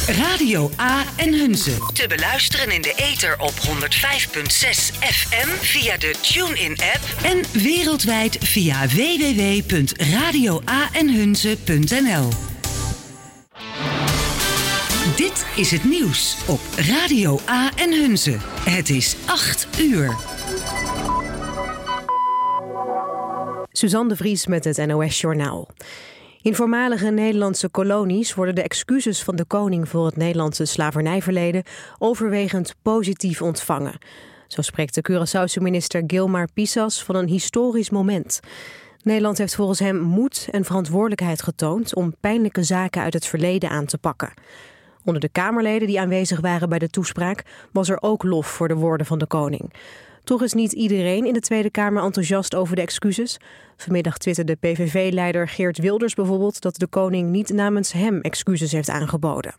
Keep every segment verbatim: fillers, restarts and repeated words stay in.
Radio A en Hunze. Te beluisteren in de ether op honderd vijf komma zes F M via de TuneIn-app en wereldwijd via w w w punt radio a en hunze punt n l. Dit is het nieuws op Radio A en Hunze. Het is acht uur. Suzanne de Vries met het N O S-journaal. In voormalige Nederlandse kolonies worden de excuses van de koning voor het Nederlandse slavernijverleden overwegend positief ontvangen. Zo spreekt de Curaçaose minister Gilmar Pisas van een historisch moment. Nederland heeft volgens hem moed en verantwoordelijkheid getoond om pijnlijke zaken uit het verleden aan te pakken. Onder de Kamerleden die aanwezig waren bij de toespraak was er ook lof voor de woorden van de koning. Toch is niet iedereen in de Tweede Kamer enthousiast over de excuses. Vanmiddag twitterde P V V-leider Geert Wilders bijvoorbeeld dat de koning niet namens hem excuses heeft aangeboden.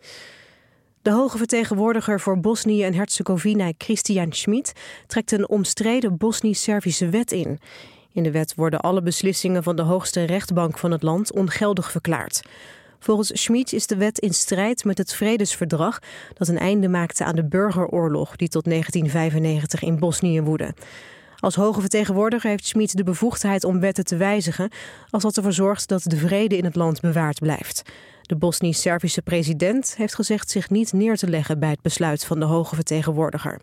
De hoge vertegenwoordiger voor Bosnië en Herzegovina, Christian Schmid, trekt een omstreden Bosnisch-Servische wet in. In de wet worden alle beslissingen van de hoogste rechtbank van het land ongeldig verklaard. Volgens Schmid is de wet in strijd met het vredesverdrag dat een einde maakte aan de burgeroorlog die tot negentien vijfennegentig in Bosnië woedde. Als hoge vertegenwoordiger heeft Schmid de bevoegdheid om wetten te wijzigen als dat ervoor zorgt dat de vrede in het land bewaard blijft. De Bosnisch-Servische president heeft gezegd zich niet neer te leggen bij het besluit van de hoge vertegenwoordiger.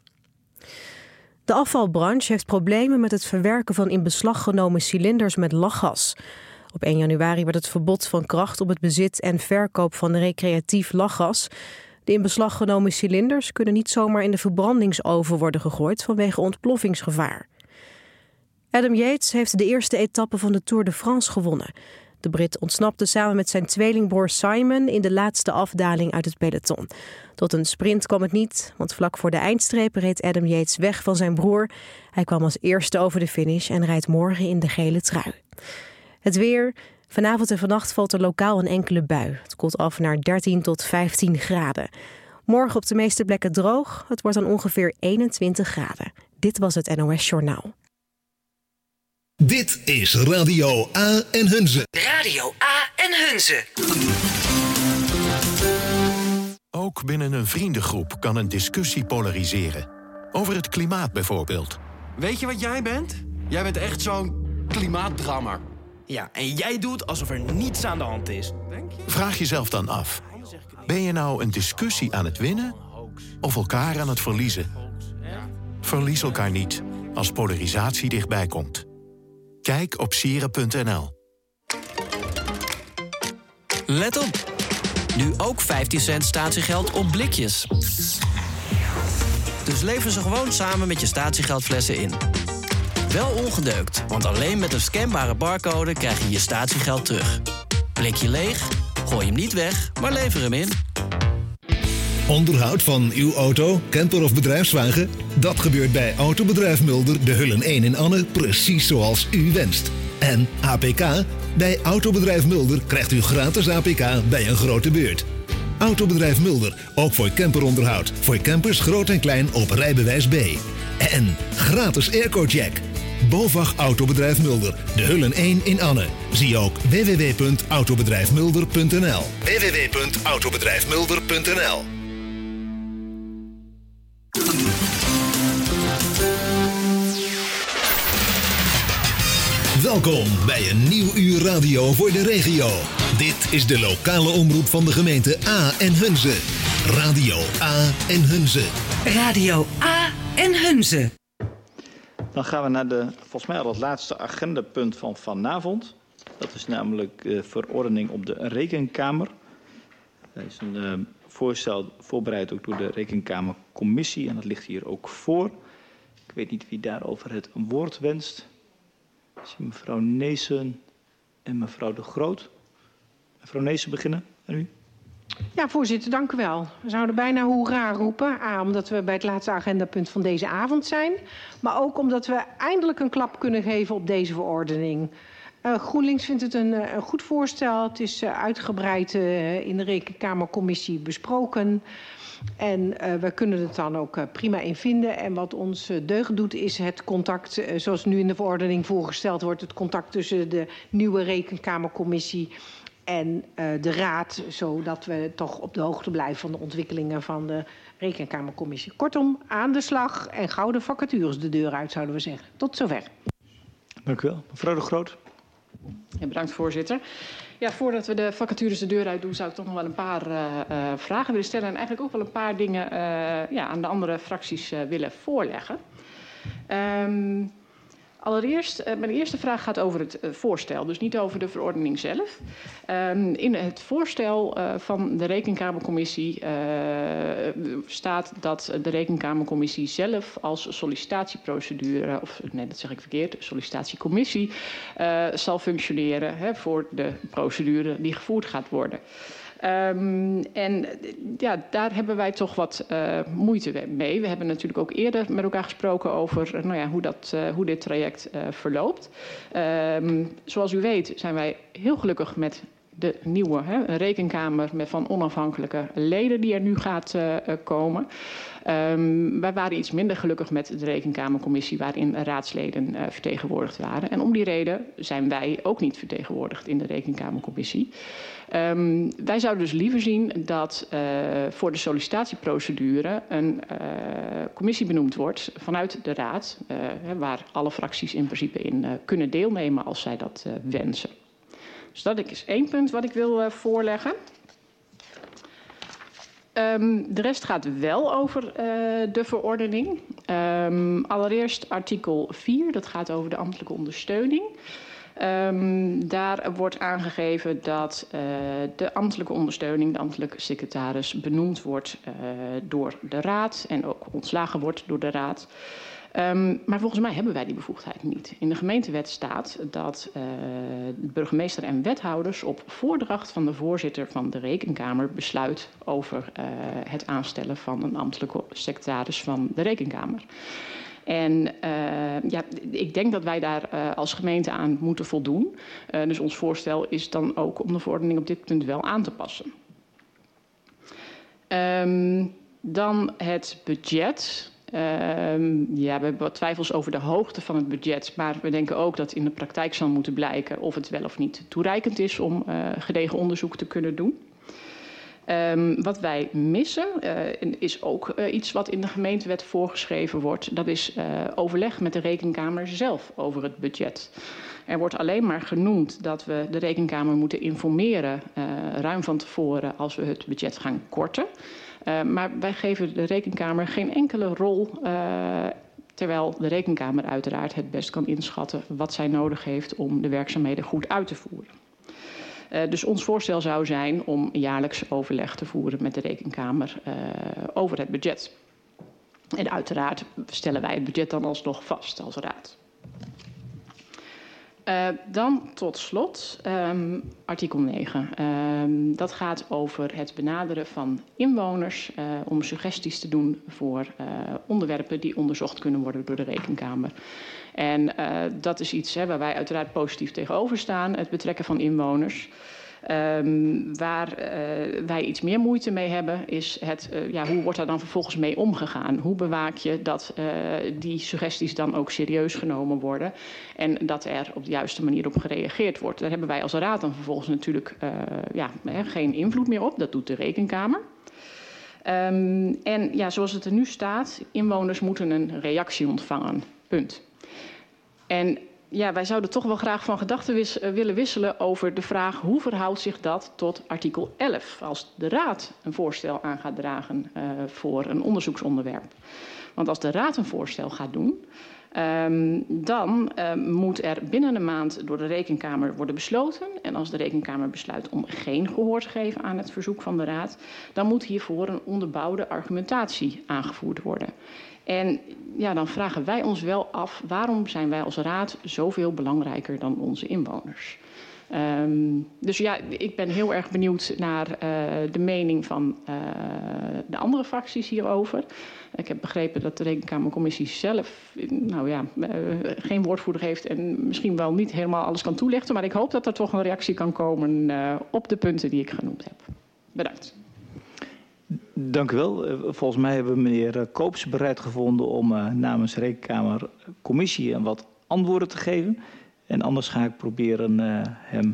De afvalbranche heeft problemen met het verwerken van in beslag genomen cilinders met lachgas. Op één januari werd het verbod van kracht op het bezit en verkoop van recreatief lachgas. De in beslag genomen cilinders kunnen niet zomaar in de verbrandingsoven worden gegooid vanwege ontploffingsgevaar. Adam Yates heeft de eerste etappe van de Tour de France gewonnen. De Brit ontsnapte samen met zijn tweelingbroer Simon in de laatste afdaling uit het peloton. Tot een sprint kwam het niet, want vlak voor de eindstreep reed Adam Yates weg van zijn broer. Hij kwam als eerste over de finish en rijdt morgen in de gele trui. Het weer. Vanavond en vannacht valt er lokaal een enkele bui. Het koelt af naar dertien tot vijftien graden. Morgen op de meeste plekken droog. Het wordt dan ongeveer eenentwintig graden. Dit was het N O S-journaal. Dit is Radio A en Hunze. Radio A en Hunze. Ook binnen een vriendengroep kan een discussie polariseren. Over het klimaat bijvoorbeeld. Weet je wat jij bent? Jij bent echt zo'n klimaatdrammer. Ja, en jij doet alsof er niets aan de hand is. Vraag jezelf dan af. Ben je nou een discussie aan het winnen of elkaar aan het verliezen? Verlies elkaar niet als polarisatie dichtbij komt. Kijk op sieren punt n l. Let op! Nu ook vijftien cent statiegeld op blikjes. Dus lever ze gewoon samen met je statiegeldflessen in. Wel ongedeukt, want alleen met een scanbare barcode krijg je je statiegeld terug. Blikje leeg? Gooi hem niet weg, maar lever hem in. Onderhoud van uw auto, camper of bedrijfswagen? Dat gebeurt bij Autobedrijf Mulder, de Hullen één in Anne, precies zoals u wenst. En A P K? Bij Autobedrijf Mulder krijgt u gratis A P K bij een grote beurt. Autobedrijf Mulder, ook voor camperonderhoud. Voor campers groot en klein op rijbewijs B. En gratis airco-check. BOVAG Autobedrijf Mulder, de Hullen één in Anne. Zie ook w w w punt autobedrijf mulder punt n l. w w w punt autobedrijf mulder punt n l. Welkom bij een nieuw uur radio voor de regio. Dit is de lokale omroep van de gemeente A en Hunze. Radio A en Hunze. Radio A en Hunze. Dan gaan we naar de, volgens mij al het laatste agendapunt van vanavond. Dat is namelijk de verordening op de Rekenkamer. Dat is een uh, voorstel voorbereid ook door de Rekenkamercommissie en dat ligt hier ook voor. Ik weet niet wie daarover het woord wenst. Ik zie mevrouw Neesen en mevrouw De Groot. Mevrouw Neesen beginnen, en u? Ja, voorzitter, dank u wel. We zouden bijna hoera roepen. A, omdat we bij het laatste agendapunt van deze avond zijn. Maar ook omdat we eindelijk een klap kunnen geven op deze verordening. Uh, GroenLinks vindt het een, een goed voorstel. Het is uh, uitgebreid uh, in de Rekenkamercommissie besproken. En uh, we kunnen het dan ook uh, prima in vinden. En wat ons uh, deugd doet is het contact, uh, zoals nu in de verordening voorgesteld wordt, het contact tussen de nieuwe Rekenkamercommissie en uh, de Raad, zodat we toch op de hoogte blijven van de ontwikkelingen van de Rekenkamercommissie. Kortom, aan de slag en gauw de vacatures de deur uit, zouden we zeggen. Tot zover. Dank u wel. Mevrouw de Groot. Ja, bedankt, voorzitter. Ja, voordat we de vacatures de deur uit doen, zou ik toch nog wel een paar uh, uh, vragen willen stellen. En eigenlijk ook wel een paar dingen uh, ja, aan de andere fracties uh, willen voorleggen. Um, Allereerst, mijn eerste vraag gaat over het voorstel, dus niet over de verordening zelf. Um, in het voorstel uh, van de Rekenkamercommissie uh, staat dat de Rekenkamercommissie zelf als sollicitatieprocedure, of nee, dat zeg ik verkeerd, sollicitatiecommissie, uh, zal functioneren hè, voor de procedure die gevoerd gaat worden. Um, en ja, daar hebben wij toch wat uh, moeite mee. We hebben natuurlijk ook eerder met elkaar gesproken over nou ja, hoe, dat, uh, hoe dit traject uh, verloopt. Um, zoals u weet zijn wij heel gelukkig met de nieuwe hè, een rekenkamer met van onafhankelijke leden die er nu gaat uh, komen. Um, wij waren iets minder gelukkig met de Rekenkamercommissie waarin raadsleden uh, vertegenwoordigd waren. En om die reden zijn wij ook niet vertegenwoordigd in de Rekenkamercommissie. Um, wij zouden dus liever zien dat uh, voor de sollicitatieprocedure een uh, commissie benoemd wordt vanuit de Raad, uh, waar alle fracties in principe in uh, kunnen deelnemen als zij dat uh, wensen. Dus dat is één punt wat ik wil uh, voorleggen. Um, de rest gaat wel over uh, de verordening. Um, allereerst artikel vier, dat gaat over de ambtelijke ondersteuning. Um, daar wordt aangegeven dat uh, de ambtelijke ondersteuning, de ambtelijke secretaris, benoemd wordt uh, door de Raad en ook ontslagen wordt door de Raad. Um, maar volgens mij hebben wij die bevoegdheid niet. In de gemeentewet staat dat uh, de burgemeester en wethouders op voordracht van de voorzitter van de Rekenkamer besluit over uh, het aanstellen van een ambtelijke secretaris van de Rekenkamer. En uh, ja, ik denk dat wij daar uh, als gemeente aan moeten voldoen. Uh, dus ons voorstel is dan ook om de verordening op dit punt wel aan te passen. Um, dan het budget. Um, ja, we hebben wat twijfels over de hoogte van het budget. Maar we denken ook dat in de praktijk zal moeten blijken of het wel of niet toereikend is om uh, gedegen onderzoek te kunnen doen. Um, wat wij missen uh, is ook uh, iets wat in de gemeentewet voorgeschreven wordt. Dat is uh, overleg met de Rekenkamer zelf over het budget. Er wordt alleen maar genoemd dat we de Rekenkamer moeten informeren uh, ruim van tevoren als we het budget gaan korten. Uh, maar wij geven de Rekenkamer geen enkele rol, uh, terwijl de Rekenkamer uiteraard het best kan inschatten wat zij nodig heeft om de werkzaamheden goed uit te voeren. Uh, dus ons voorstel zou zijn om jaarlijks overleg te voeren met de Rekenkamer uh, over het budget. En uiteraard stellen wij het budget dan alsnog vast als Raad. Uh, dan tot slot um, artikel negen. Um, dat gaat over het benaderen van inwoners uh, om suggesties te doen voor uh, onderwerpen die onderzocht kunnen worden door de Rekenkamer. En uh, dat is iets hè, waar wij uiteraard positief tegenover staan, het betrekken van inwoners. Um, waar uh, wij iets meer moeite mee hebben is het, uh, ja, hoe wordt daar dan vervolgens mee omgegaan? Hoe bewaak je dat uh, die suggesties dan ook serieus genomen worden en dat er op de juiste manier op gereageerd wordt? Daar hebben wij als Raad dan vervolgens natuurlijk uh, ja, hè, geen invloed meer op. Dat doet de Rekenkamer. Um, en ja, zoals het er nu staat, inwoners moeten een reactie ontvangen. Punt. En ja, wij zouden toch wel graag van gedachten wis- willen wisselen over de vraag hoe verhoudt zich dat tot artikel elf als de Raad een voorstel aan gaat dragen uh, voor een onderzoeksonderwerp. Want als de Raad een voorstel gaat doen, um, dan uh, moet er binnen een maand door de Rekenkamer worden besloten. En als de Rekenkamer besluit om geen gehoor te geven aan het verzoek van de Raad, dan moet hiervoor een onderbouwde argumentatie aangevoerd worden. En ja, dan vragen wij ons wel af, waarom zijn wij als Raad zoveel belangrijker dan onze inwoners? Um, dus ja, ik ben heel erg benieuwd naar uh, de mening van uh, de andere fracties hierover. Ik heb begrepen dat de Rekenkamercommissie zelf nou ja, uh, geen woordvoerder heeft en misschien wel niet helemaal alles kan toelichten. Maar ik hoop dat er toch een reactie kan komen uh, op de punten die ik genoemd heb. Bedankt. Dank u wel. Volgens mij hebben we meneer Koops bereid gevonden om uh, namens de Rekenkamercommissie wat antwoorden te geven. En anders ga ik proberen uh, hem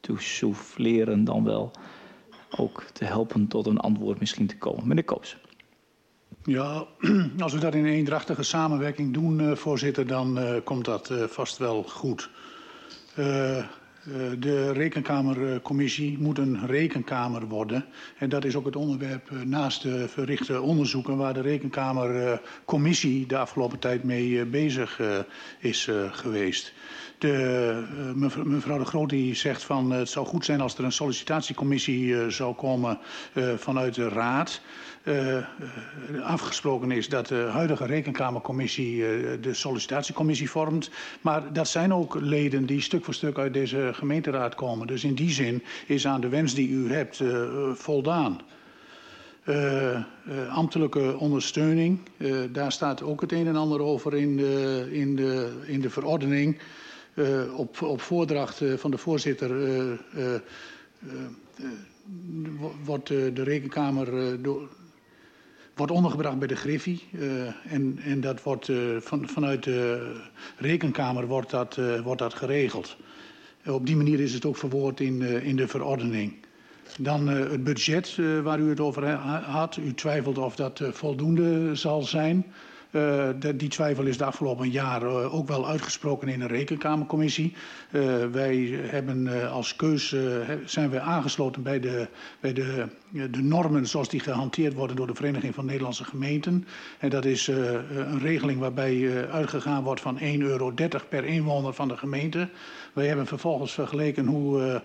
te souffleren dan wel ook te helpen tot een antwoord misschien te komen. Meneer Koops. Ja, als we dat in eendrachtige samenwerking doen, uh, voorzitter, dan uh, komt dat uh, vast wel goed. Uh, uh, de Rekenkamercommissie moet een rekenkamer worden. En dat is ook het onderwerp uh, naast de verrichte onderzoeken waar de Rekenkamercommissie uh, de afgelopen tijd mee uh, bezig uh, is uh, geweest. De, uh, mevrouw De Groot die zegt van uh, het zou goed zijn als er een sollicitatiecommissie uh, zou komen uh, vanuit de Raad. Uh, uh, afgesproken is dat de huidige Rekenkamercommissie uh, de sollicitatiecommissie vormt. Maar dat zijn ook leden die stuk voor stuk uit deze gemeenteraad komen. Dus in die zin is aan de wens die u hebt uh, voldaan. Uh, uh, ambtelijke ondersteuning, uh, daar staat ook het een en ander over in de, in de, in de verordening. Uh, op, op voordracht uh, van de voorzitter uh, uh, uh, wordt uh, de Rekenkamer uh, door, wordt ondergebracht bij de Griffie. Uh, en, en dat wordt uh, van, vanuit de Rekenkamer wordt dat, uh, wordt dat geregeld. Uh, op die manier is het ook verwoord in, uh, in de verordening. Dan uh, het budget uh, waar u het over had. U twijfelt of dat uh, voldoende zal zijn. Uh, de, die twijfel is de afgelopen jaar uh, ook wel uitgesproken in een Rekenkamercommissie. Uh, wij hebben uh, als keus uh, zijn wij aangesloten bij, de, bij de, uh, de normen zoals die gehanteerd worden door de Vereniging van Nederlandse Gemeenten. En dat is uh, een regeling waarbij uh, uitgegaan wordt van één euro dertig per inwoner van de gemeente. Wij hebben vervolgens vergeleken hoe uh, uh,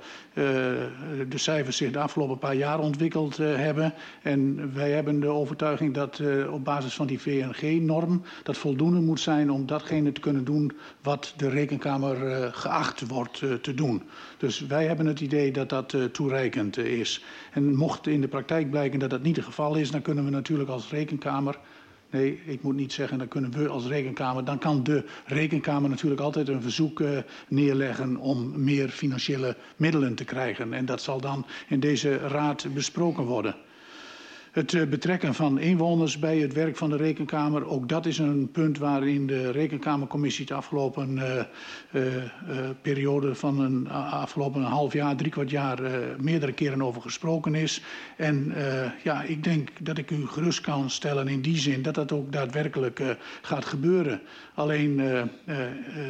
de cijfers zich de afgelopen paar jaar ontwikkeld uh, hebben. En wij hebben de overtuiging dat uh, op basis van die V N G-norm dat voldoende moet zijn om datgene te kunnen doen wat de Rekenkamer uh, geacht wordt uh, te doen. Dus wij hebben het idee dat dat uh, toereikend uh, is. En mocht in de praktijk blijken dat dat niet het geval is, dan kunnen we natuurlijk als Rekenkamer... Nee, ik moet niet zeggen, dan kunnen we als Rekenkamer... dan kan de Rekenkamer natuurlijk altijd een verzoek uh, neerleggen om meer financiële middelen te krijgen. En dat zal dan in deze raad besproken worden. Het uh, betrekken van inwoners bij het werk van de Rekenkamer, ook dat is een punt waarin de Rekenkamercommissie de afgelopen uh, uh, uh, periode van een afgelopen half jaar, drie kwart jaar uh, meerdere keren over gesproken is. En uh, ja, ik denk dat ik u gerust kan stellen in die zin dat dat ook daadwerkelijk uh, gaat gebeuren. Alleen, uh, uh, uh,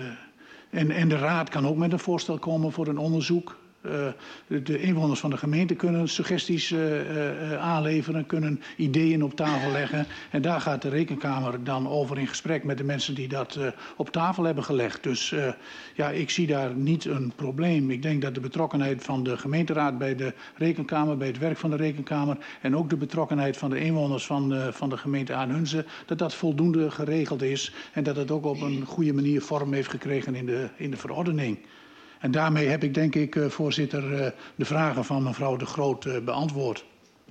en, en de Raad kan ook met een voorstel komen voor een onderzoek. Uh, de inwoners van de gemeente kunnen suggesties uh, uh, aanleveren, kunnen ideeën op tafel leggen. En daar gaat de Rekenkamer dan over in gesprek met de mensen die dat uh, op tafel hebben gelegd. Dus uh, ja, ik zie daar niet een probleem. Ik denk dat de betrokkenheid van de gemeenteraad bij de Rekenkamer, bij het werk van de Rekenkamer en ook de betrokkenheid van de inwoners van, uh, van de gemeente Aanhunze, dat dat voldoende geregeld is en dat het ook op een goede manier vorm heeft gekregen in de, in de verordening. En daarmee heb ik, denk ik, voorzitter, de vragen van mevrouw De Groot beantwoord.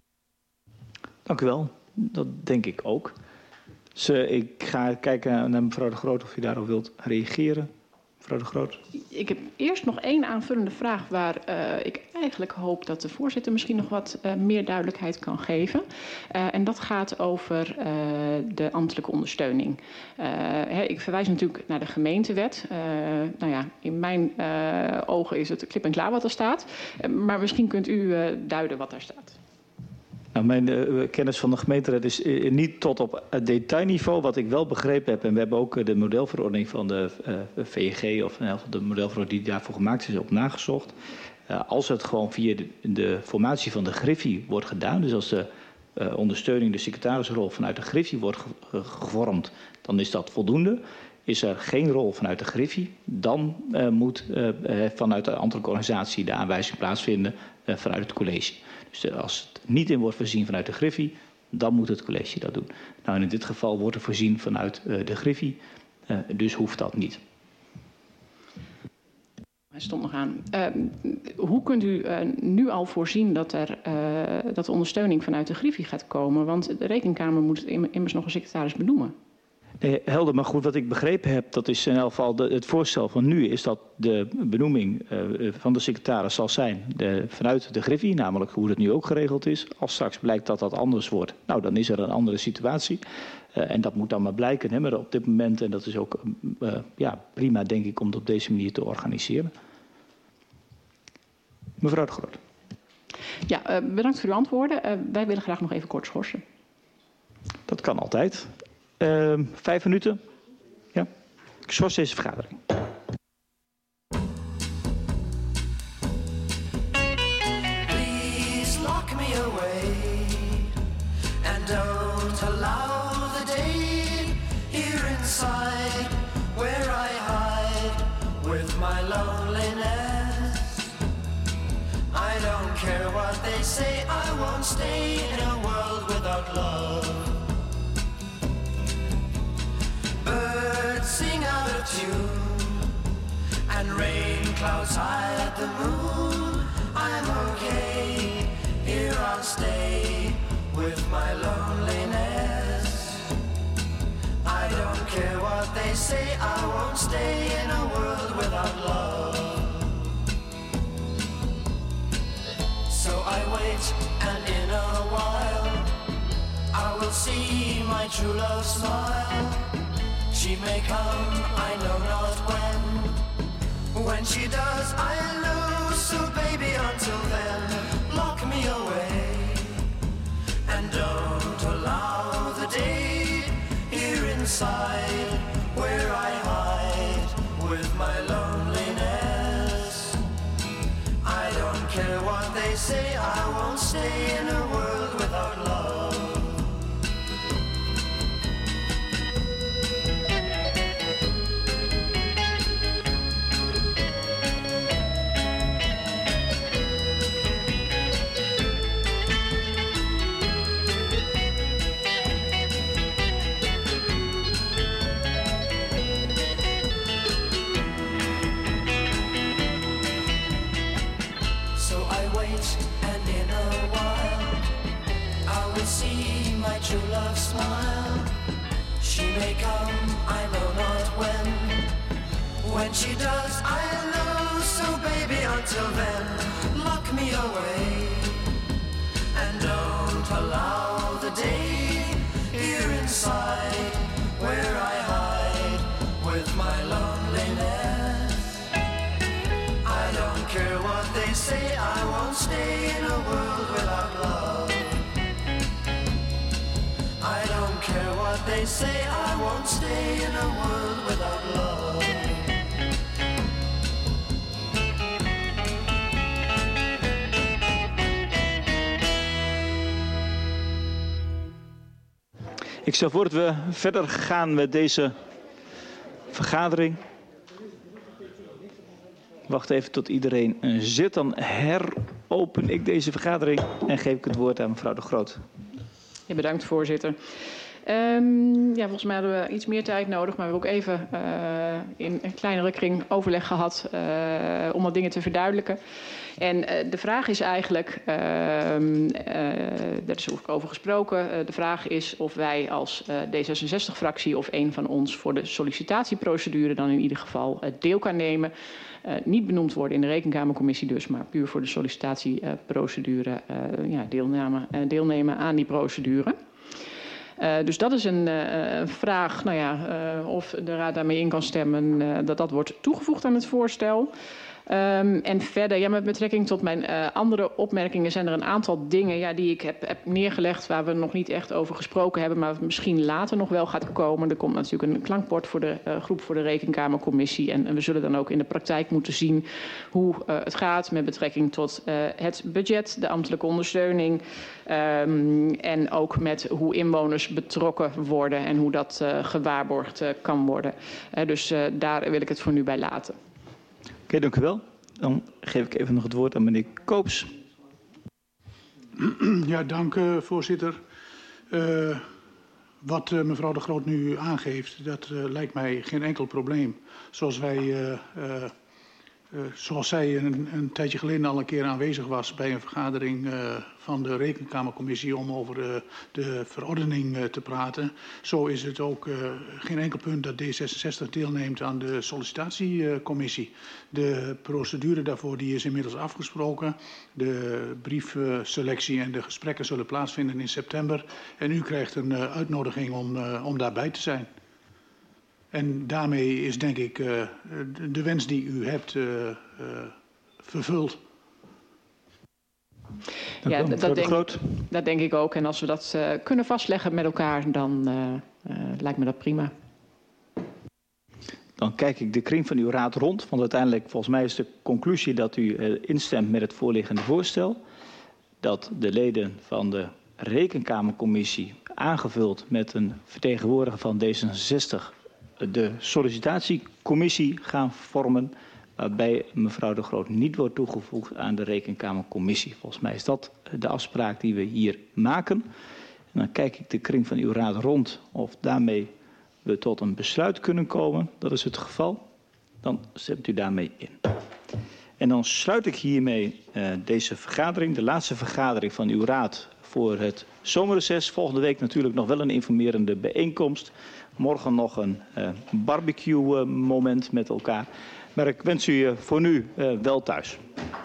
Dank u wel. Dat denk ik ook. Dus uh, ik ga kijken naar mevrouw De Groot of u daarop wilt reageren. Mevrouw De Groot. Ik heb eerst nog één aanvullende vraag waar uh, ik eigenlijk hoop dat de voorzitter misschien nog wat uh, meer duidelijkheid kan geven. Uh, en dat gaat over uh, de ambtelijke ondersteuning. Uh, hè, ik verwijs natuurlijk naar de gemeentewet. Uh, nou ja, in mijn uh, ogen is het klip en klaar wat er staat. Uh, maar misschien kunt u uh, duiden wat daar staat. Nou, mijn uh, kennis van de gemeenteraad is uh, niet tot op het detailniveau. Wat ik wel begrepen heb, en we hebben ook uh, de modelverordening van de uh, V N G, of uh, de modelverordening die daarvoor gemaakt is, op nagezocht. Uh, als het gewoon via de, de formatie van de Griffie wordt gedaan, dus als de uh, ondersteuning, de secretarisrol vanuit de Griffie wordt ge gevormd, dan is dat voldoende. Is er geen rol vanuit de Griffie, dan uh, moet uh, vanuit de ambtelijke organisatie de aanwijzing plaatsvinden uh, vanuit het college. Dus als het niet in wordt voorzien vanuit de Griffie, dan moet het college dat doen. Nou, in dit geval wordt er voorzien vanuit uh, de Griffie, uh, dus hoeft dat niet. Hij stond nog aan. Uh, hoe kunt u uh, nu al voorzien dat er uh, dat de ondersteuning vanuit de Griffie gaat komen? Want de Rekenkamer moet immers nog een secretaris benoemen. Nee, helder, maar goed, wat ik begrepen heb, dat is in elk geval de, het voorstel van nu, is dat de benoeming uh, van de secretaris zal zijn de, vanuit de Griffie, namelijk hoe het nu ook geregeld is. Als straks blijkt dat dat anders wordt, nou dan is er een andere situatie. Uh, en dat moet dan maar blijken, hè, maar op dit moment, en dat is ook uh, ja, prima denk ik om het op deze manier te organiseren. Mevrouw de Groot. Ja, uh, bedankt voor uw antwoorden. Uh, wij willen graag nog even kort schorsen. Dat kan altijd. Uh, vijf minuten. Ja. Ik schors deze vergadering. Please lock me away and don't allow the day here inside where I hide with my loneliness. I don't care what they say, I won't stay in a world without love. Birds sing out of tune and rain clouds hide the moon. I'm okay, here I'll stay with my loneliness. I don't care what they say, I won't stay in a world without love. So I wait, and in a while I will see my true love smile. She may come, I know not when. When she does, I lose. So baby, until then, lock me away and don't allow the day here inside where I hide with my loneliness. I don't care what they say, I won't stay in a world without love. True love smile. She may come, I know not when. When she does, I know. So baby, until then, lock me away and don't allow the day here inside where I hide with my loneliness. I don't care what they say, I won't stay in a world without love. I don't care what they say, I won't stay in a world without love. Ik stel voor dat we verder gaan met deze vergadering. Wacht even tot iedereen zit, dan heropen ik deze vergadering en geef ik het woord aan mevrouw de Groot. Ja, bedankt, voorzitter. Um, ja, volgens mij hadden we iets meer tijd nodig, maar we hebben ook even uh, in een kleinere kring overleg gehad uh, om wat dingen te verduidelijken. En uh, de vraag is eigenlijk, uh, uh, daar is ook over gesproken, uh, de vraag is of wij als uh, D zesenzestig-fractie of een van ons voor de sollicitatieprocedure dan in ieder geval uh, deel kan nemen. Uh, niet benoemd worden in de Rekenkamercommissie dus, maar puur voor de sollicitatieprocedure uh, ja, deelname, uh, deelnemen aan die procedure. Uh, dus dat is een uh, vraag, nou ja, uh, of de Raad daarmee in kan stemmen, uh, dat dat wordt toegevoegd aan het voorstel. Um, en verder, ja, met betrekking tot mijn uh, andere opmerkingen zijn er een aantal dingen ja, die ik heb, heb neergelegd waar we nog niet echt over gesproken hebben, maar misschien later nog wel gaat komen. Er komt natuurlijk een klankbord voor de uh, groep voor de Rekenkamercommissie en, en we zullen dan ook in de praktijk moeten zien hoe uh, het gaat met betrekking tot uh, het budget, de ambtelijke ondersteuning um, en ook met hoe inwoners betrokken worden en hoe dat uh, gewaarborgd uh, kan worden. Uh, dus uh, daar wil ik het voor nu bij laten. Oké, okay, dank u wel. Dan geef ik even nog het woord aan meneer Koops. Ja, dank uh, voorzitter. Uh, wat uh, mevrouw de Groot nu aangeeft, dat uh, lijkt mij geen enkel probleem. Zoals wij, uh, uh, uh, zoals zij een, een tijdje geleden al een keer aanwezig was bij een vergadering uh, van de Rekenkamercommissie om over uh, de verordening uh, te praten. Zo is het ook uh, geen enkel punt dat D zesenzestig deelneemt aan de sollicitatiecommissie. De procedure daarvoor die is inmiddels afgesproken. De briefselectie en de gesprekken zullen plaatsvinden in september. En u krijgt een uh, uitnodiging om, uh, om daarbij te zijn. En daarmee is denk ik uh, de, de wens die u hebt uh, uh, vervuld. Ja, u, dat, de denk, Groot. dat denk ik ook. En als we dat uh, kunnen vastleggen met elkaar, dan uh, uh, lijkt me dat prima. Dan kijk ik de kring van uw raad rond. Want uiteindelijk, volgens mij is de conclusie dat u uh, instemt met het voorliggende voorstel. Dat de leden van de Rekenkamercommissie, aangevuld met een vertegenwoordiger van D zesenzestig, de sollicitatiecommissie gaan vormen, waarbij mevrouw De Groot niet wordt toegevoegd aan de Rekenkamercommissie. Volgens mij is dat de afspraak die we hier maken. En dan kijk ik de kring van uw raad rond of daarmee we tot een besluit kunnen komen. Dat is het geval. Dan stemt u daarmee in. En dan sluit ik hiermee uh, deze vergadering, de laatste vergadering van uw raad voor het zomerreces. Volgende week natuurlijk nog wel een informerende bijeenkomst. Morgen nog een uh, barbecue uh, moment met elkaar. Maar ik wens u uh, voor nu uh, wel thuis.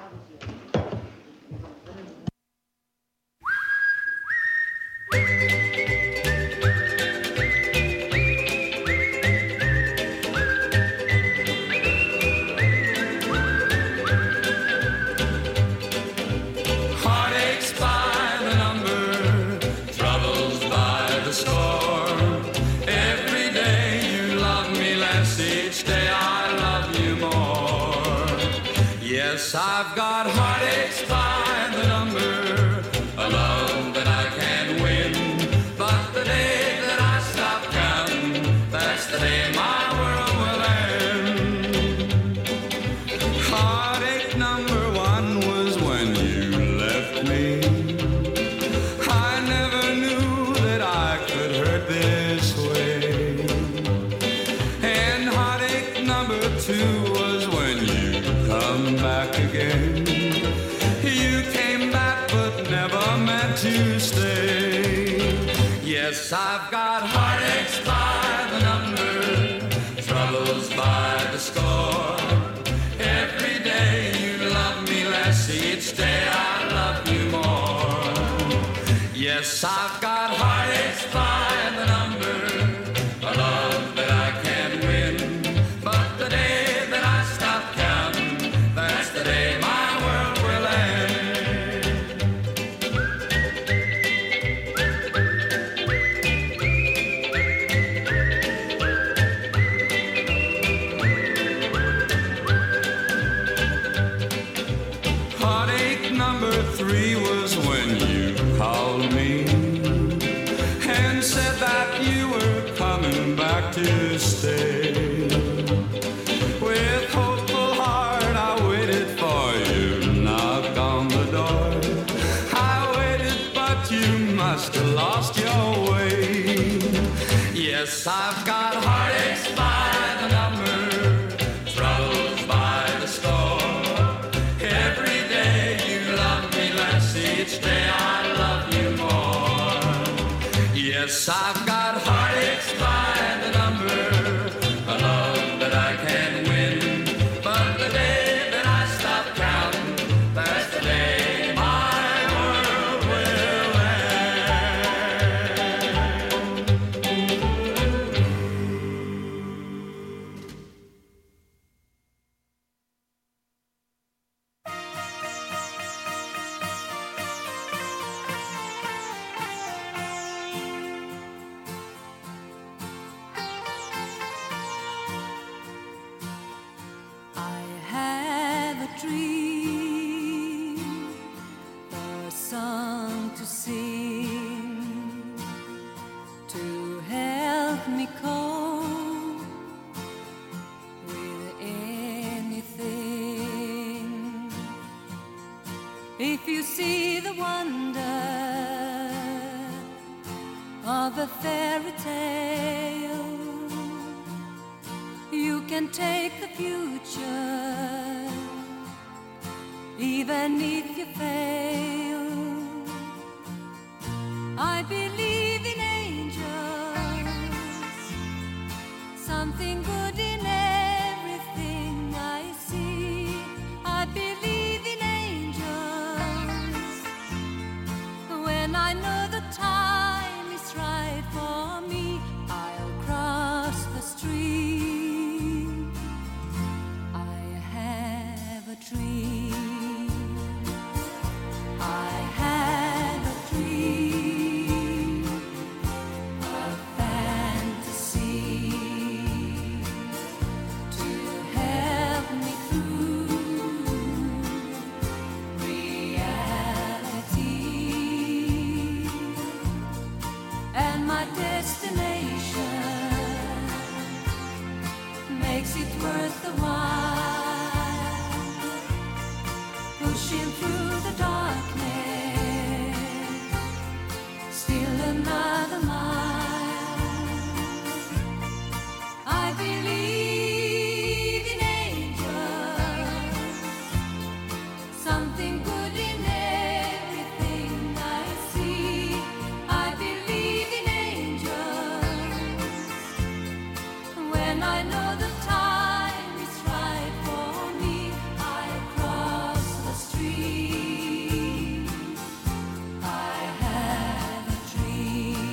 I've got heartaches by the number, a love that I can't win. But the day that I stop counting, that's the day my world will end. Heartache number one was when you left me. I never knew that I could hurt this way. And heartache number two was when you come back again. You came back but never meant to stay. Yes, I've got heartaches by the number, troubles by the score. Every day you love me less, each day I love you more. Yes, I've got heartaches by the number, a love that I can't win. But the day that I stop counting, that's the day my world will end. Heartache number three was when you called me and said that you were coming back to stay. With hopeful heart I waited for you, knocked on the door. I waited but you must have lost your way. Yes, I've got heartaches by the number, troubles by the score. Every day you love me less, each day I love you more. Yes, I've got heartaches by the number, a love that I can't win. But the day that I stop counting, that's the day my world will I have a dream, a song to sing, to help me cope with anything. If you see the wonder of a fairy tale, you can take the future, even if you fail. I believe in angels, something good in everything I see. I believe in angels, when I know the time is right for me, I'll cross the stream. I have a dream. I destination makes it worth the while, pushing through the darkness, still another mile. I believe in angels, something good in everything I see. I believe in angels when I know the time is right for me. I cross the street, I have a dream.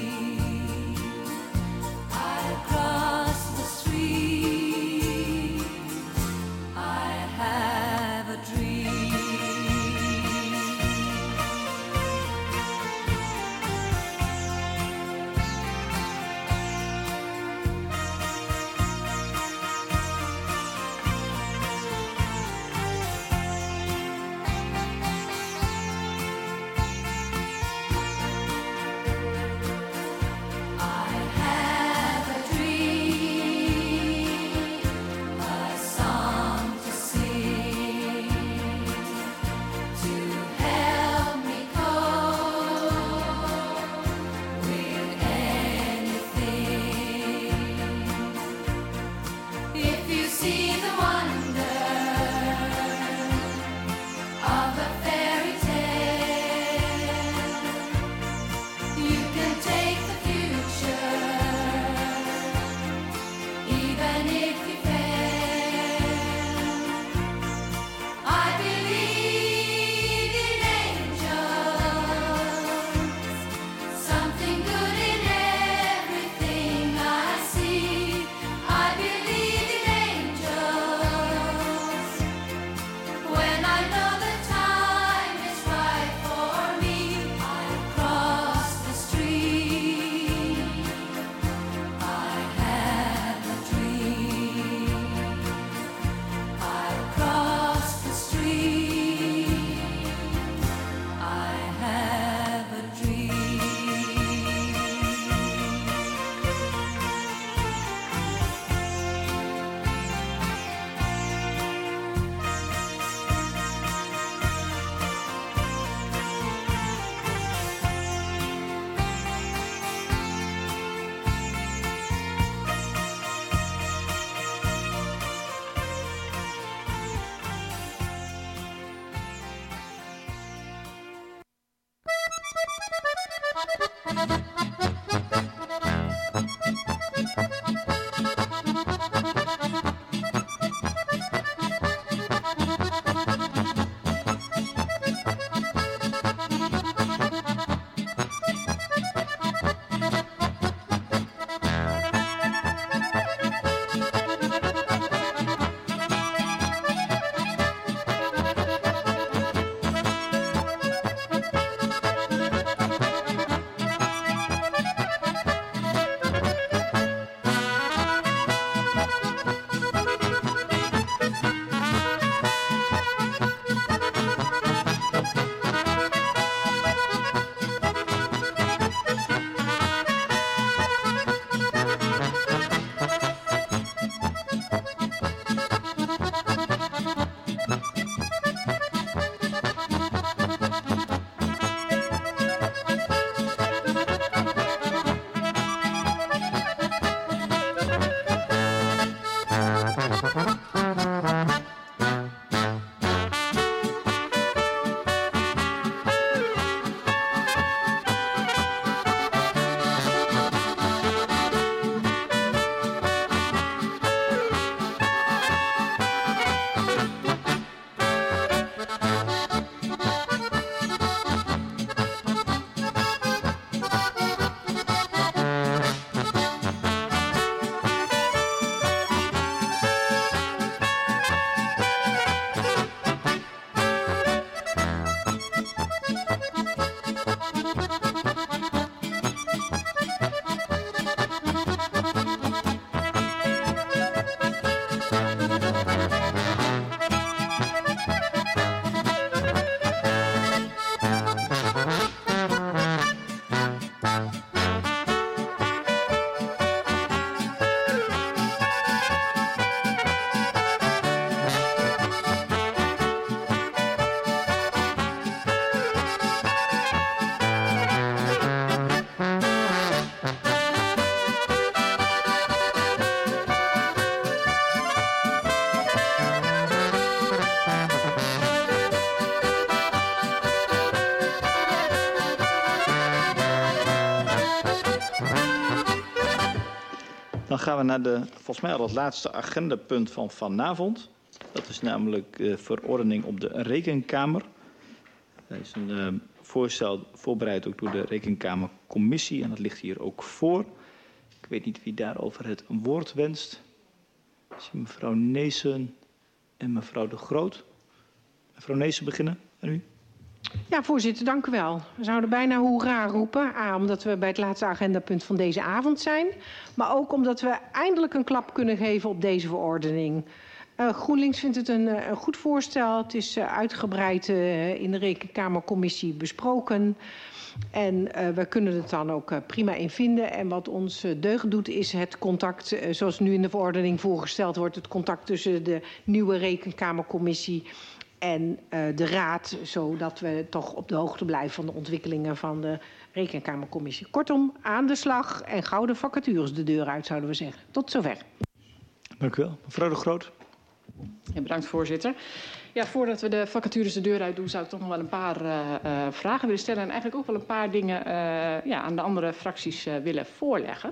Dan gaan we naar de, volgens mij al het laatste agendapunt van vanavond. Dat is namelijk uh, verordening op de Rekenkamer. Dat is een uh, voorstel voorbereid ook door de Rekenkamercommissie en dat ligt hier ook voor. Ik weet niet wie daarover het woord wenst. Ik zie mevrouw Neesen en mevrouw De Groot. Mevrouw Neesen beginnen. En u? Ja, voorzitter, dank u wel. We zouden bijna hoera roepen. A, omdat we bij het laatste agendapunt van deze avond zijn. Maar ook omdat we eindelijk een klap kunnen geven op deze verordening. Uh, GroenLinks vindt het een, een goed voorstel. Het is uh, uitgebreid uh, in de Rekenkamercommissie besproken. En uh, we kunnen het dan ook uh, prima in vinden. En wat ons uh, deugd doet is het contact, uh, zoals nu in de verordening voorgesteld wordt, het contact tussen de nieuwe Rekenkamercommissie en uh, de Raad, zodat we toch op de hoogte blijven van de ontwikkelingen van de Rekenkamercommissie. Kortom, aan de slag en gouden vacatures de deur uit, zouden we zeggen. Tot zover. Dank u wel. Mevrouw De Groot. Ja, bedankt, voorzitter. Ja, voordat we de vacatures de deur uit doen, zou ik toch nog wel een paar uh, uh, vragen willen stellen. En eigenlijk ook wel een paar dingen uh, ja, aan de andere fracties uh, willen voorleggen.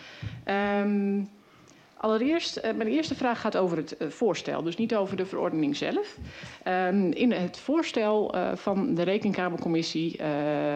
Um, Allereerst, mijn eerste vraag gaat over het voorstel, dus niet over de verordening zelf. Um, in het voorstel uh, van de Rekenkamercommissie uh,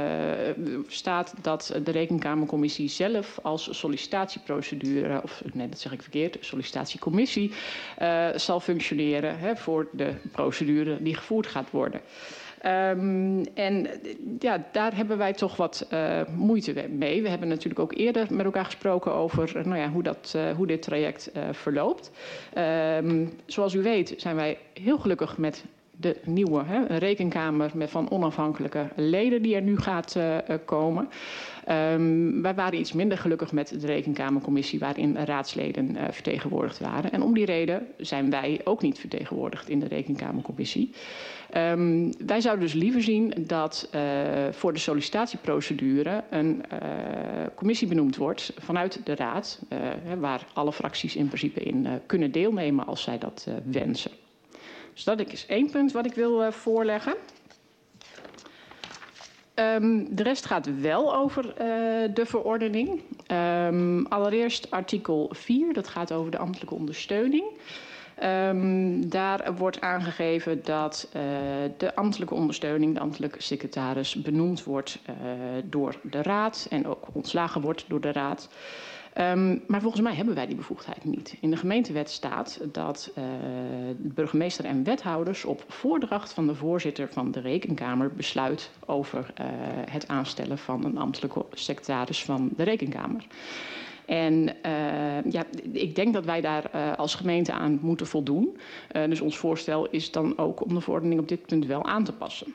staat dat de Rekenkamercommissie zelf als sollicitatieprocedure, of nee, dat zeg ik verkeerd, sollicitatiecommissie, uh, zal functioneren hè, voor de procedure die gevoerd gaat worden. Um, en ja, daar hebben wij toch wat uh, moeite mee. We hebben natuurlijk ook eerder met elkaar gesproken over nou ja, hoe, dat, uh, hoe dit traject uh, verloopt. Um, zoals u weet zijn wij heel gelukkig met de nieuwe hè, rekenkamer met van onafhankelijke leden die er nu gaat uh, komen. Um, wij waren iets minder gelukkig met de Rekenkamercommissie waarin raadsleden uh, vertegenwoordigd waren. En om die reden zijn wij ook niet vertegenwoordigd in de Rekenkamercommissie. Um, wij zouden dus liever zien dat uh, voor de sollicitatieprocedure een uh, commissie benoemd wordt vanuit de Raad, uh, waar alle fracties in principe in uh, kunnen deelnemen als zij dat uh, wensen. Dus dat is één punt wat ik wil uh, voorleggen. Um, de rest gaat wel over uh, de verordening. Um, allereerst artikel vier, dat gaat over de ambtelijke ondersteuning. Um, daar wordt aangegeven dat uh, de ambtelijke ondersteuning, de ambtelijke secretaris, benoemd wordt uh, door de Raad en ook ontslagen wordt door de Raad. Um, maar volgens mij hebben wij die bevoegdheid niet. In de gemeentewet staat dat uh, de burgemeester en wethouders op voordracht van de voorzitter van de Rekenkamer besluit over uh, het aanstellen van een ambtelijke secretaris van de Rekenkamer. En uh, ja, ik denk dat wij daar uh, als gemeente aan moeten voldoen. Uh, dus ons voorstel is dan ook om de verordening op dit punt wel aan te passen.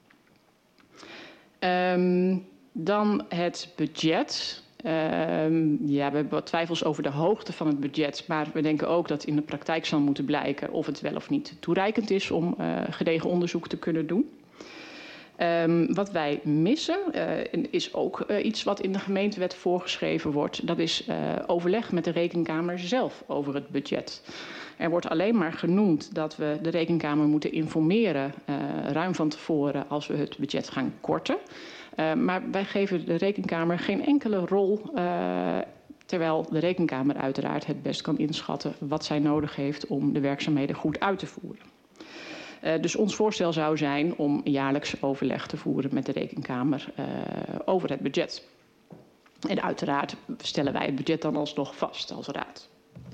Um, dan het budget. Um, ja, we hebben wat twijfels over de hoogte van het budget. Maar we denken ook dat in de praktijk zal moeten blijken of het wel of niet toereikend is om uh, gedegen onderzoek te kunnen doen. Um, wat wij missen uh, is ook uh, iets wat in de gemeentewet voorgeschreven wordt. Dat is uh, overleg met de Rekenkamer zelf over het budget. Er wordt alleen maar genoemd dat we de Rekenkamer moeten informeren uh, ruim van tevoren als we het budget gaan korten. Uh, maar wij geven de Rekenkamer geen enkele rol, uh, terwijl de Rekenkamer uiteraard het best kan inschatten wat zij nodig heeft om de werkzaamheden goed uit te voeren. Uh, dus ons voorstel zou zijn om jaarlijks overleg te voeren met de Rekenkamer uh, over het budget. En uiteraard stellen wij het budget dan alsnog vast als Raad.